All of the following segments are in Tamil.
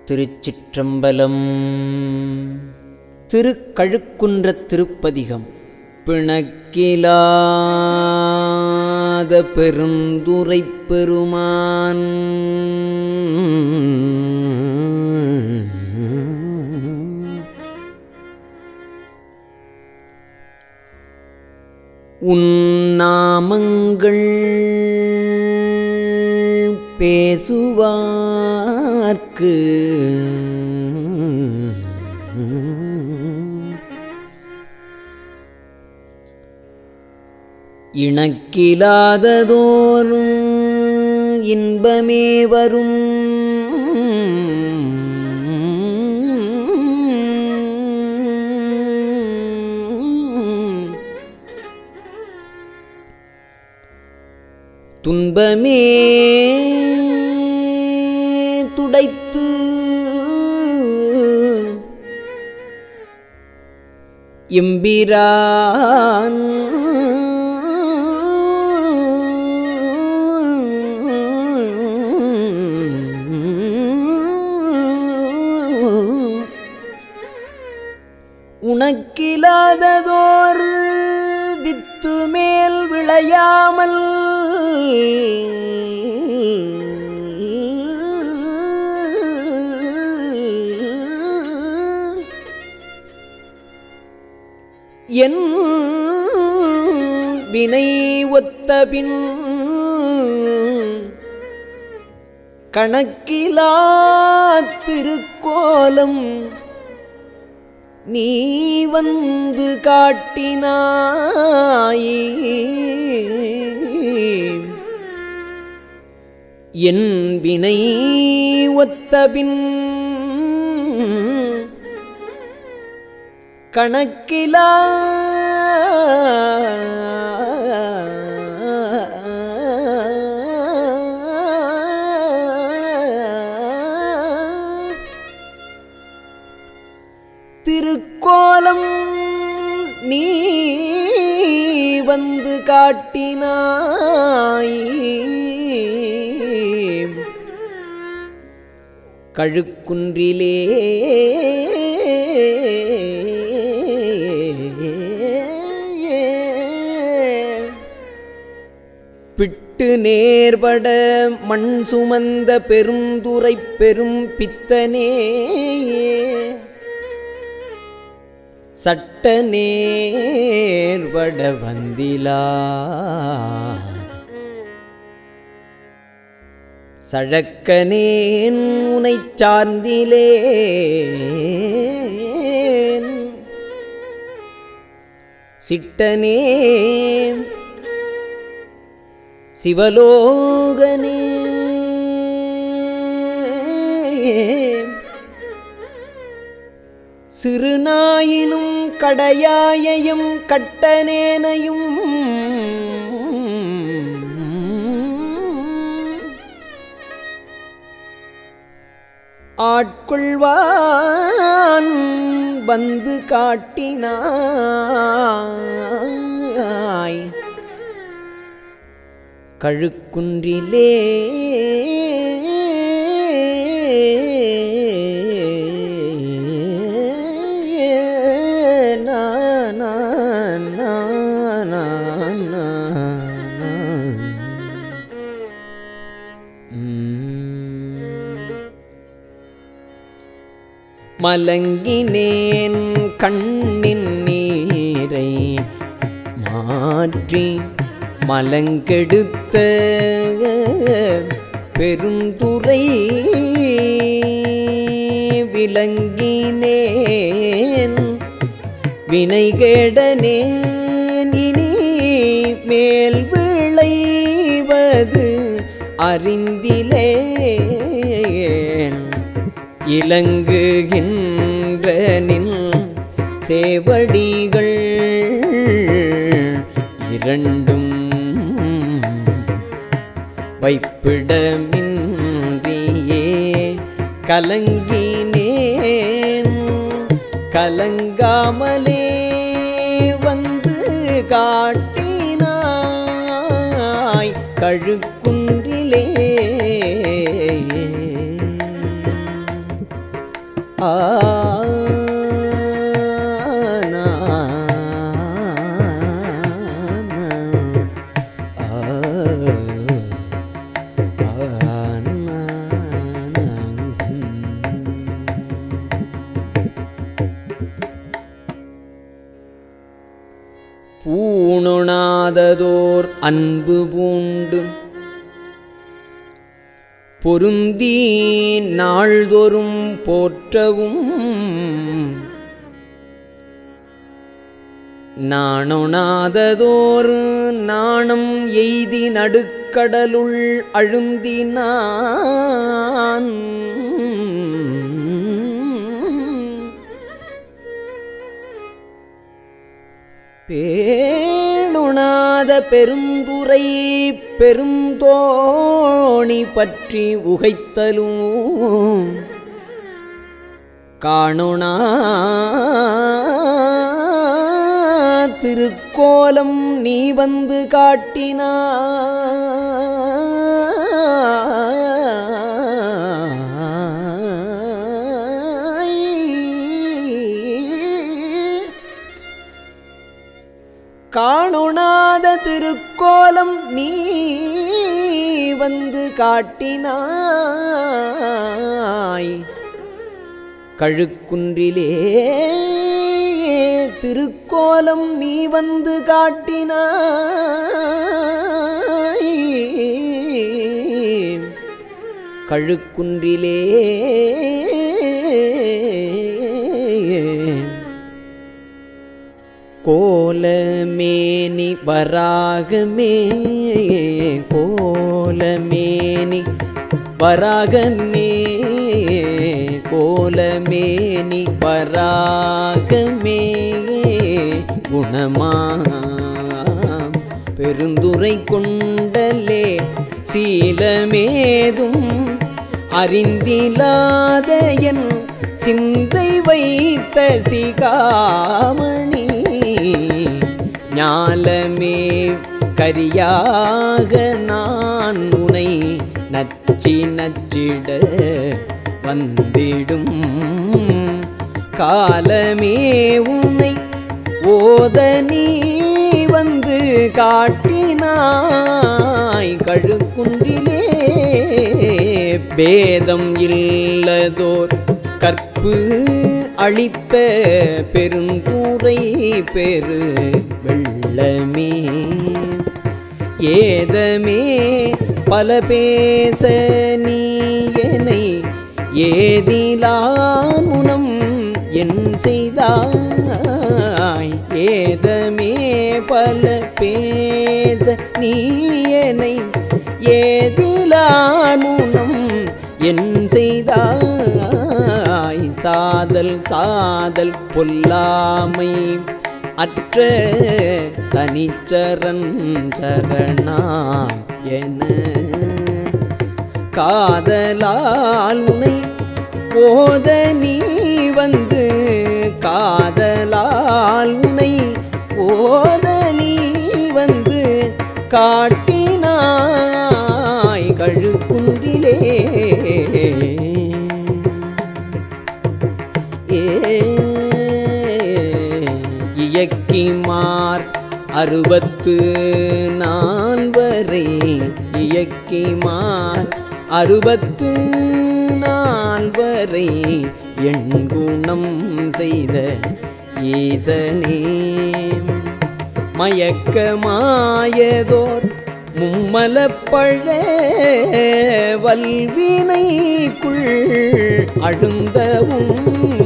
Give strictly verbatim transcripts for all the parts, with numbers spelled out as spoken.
திருச்சிற்றம்பலம். திருக்கழுக்குன்றத் திருப்பதிகம். பிணக்கிலாத பெருந்துரைப் பெருமான் உன் நாமங்கள் பேசுவார்க்கு இணக்கிலாததோறும் இன்பமே வரும். துன்பமே துடைத்து எம்பிரான் உனக்கிலாததோர் வித்து மேல் விளையாமல் என் வினை ஒத்தபின் கணக்கிலா திருக்கோலம் நீ வந்து காட்டினாய். என் வினை ஒத்தபின் கணக்கிலா திருக்கோலம் நீ வந்து காட்டினாய். கழுக்குன்றிலே பிட்டு நேர்பட மண் சுமந்த பெருந்துரைப் பெரும் பித்தனே சட்ட நேர்வட வந்திலா சழக்கனேன் உனைச் சார்ந்திலேன் சிட்டனே சிவலோகனே சிறுநாயினும் கடையாயையும் கட்டனேனையும் ஆட்கொள்வான் வந்து காட்டினாய். கழுக்குன்றிலே மலங்கினேன் கண்ணின் நீரை மாற்றி மலங்கெடுத்த பெருந்துரை விலங்கினேன் வினைகேடனேன் இனி மேல் விளைவது அறிந்திலேன். இலங்குகின்ற நின் சேவடிகள் இரண்டும் வைப்பிடமின்றியே கலங்கினேன். கலங்காமலே வந்து காட்டினாய். கழுக்குன்றிலே பூணுணாததோர் அன்பு பூண்டு பொருந்தி நாள்தோறும் போற்றவும் நாணொணாததோர் நாணம் எய்தி நடுக்கடலுள் அழுந்தினான் பேணுணாத பெருந்துரை பெருந்தோணி பற்றி உகைத்தலும் காணுணா திருக்கோலம் நீ வந்து காட்டினாய் காணுணாத திருக்கோலம் நீ வந்து காட்டினாய் கழுக்குன்றிலே திருக்கோலம் நீ வந்து காட்டினாய் கழுக்குன்றிலே கோலமேனி வராகமே கோலமேனி வராகமே கோலமேனி வராகமே குணமாம் பெருந்துரை கொண்டலே சீலமேதும் அறிந்திலாத என் சிந்தை வைத்த சிகாமணி ஞாலமே கரியாக நான் உனை நச்சி நச்சிட வந்திடும் காலமே உன்னை ஓத நீ வந்து காட்டினாய் கழுக்குன்றிலே பேதம் இல்லதோர் கற்பு அளித்த பெருந்துரை பெரு வெள்ளமே ஏதமே பல பேச நீ என்னை ஏதிலானுனம் என் செய்தாய் ஏதமே பல பேச நீ என்னை ஏதிலானுனம் என் செய்தாய் சாதல் சாதல் பொல்லாமை அற்ற தனிச்சரண் சரணாம் என காதலால் உனை ஓத நீ வந்து காதலால் உனை ஓத நீ வந்து காட்டினாய் கழுக்குன்றிலே இயக்கிமார் அறுபத்து நால்வரை இயக்கிமார் அறுபத்து நால்வரை எண்குணம் செய்த ஈசனே மயக்கமாயதோர் மும்மலப்பழ வல்வினைக்குள் அழுந்தவும்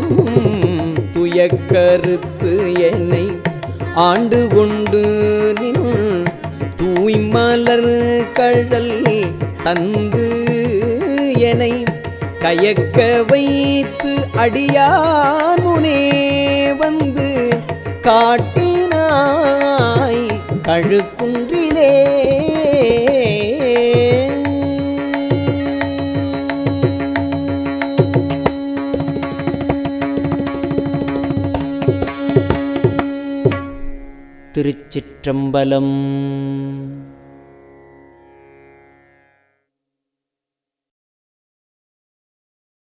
துயக்கருத்து என்னை ஆண்டு கொண்டு நின் தூய்மலர் கழல் தந்து என்னை கயக்க வைத்து அடியார் முனே வந்து காட்டினாய் கழுக்குன்றிலே திருச்சிற்றம்பலம்.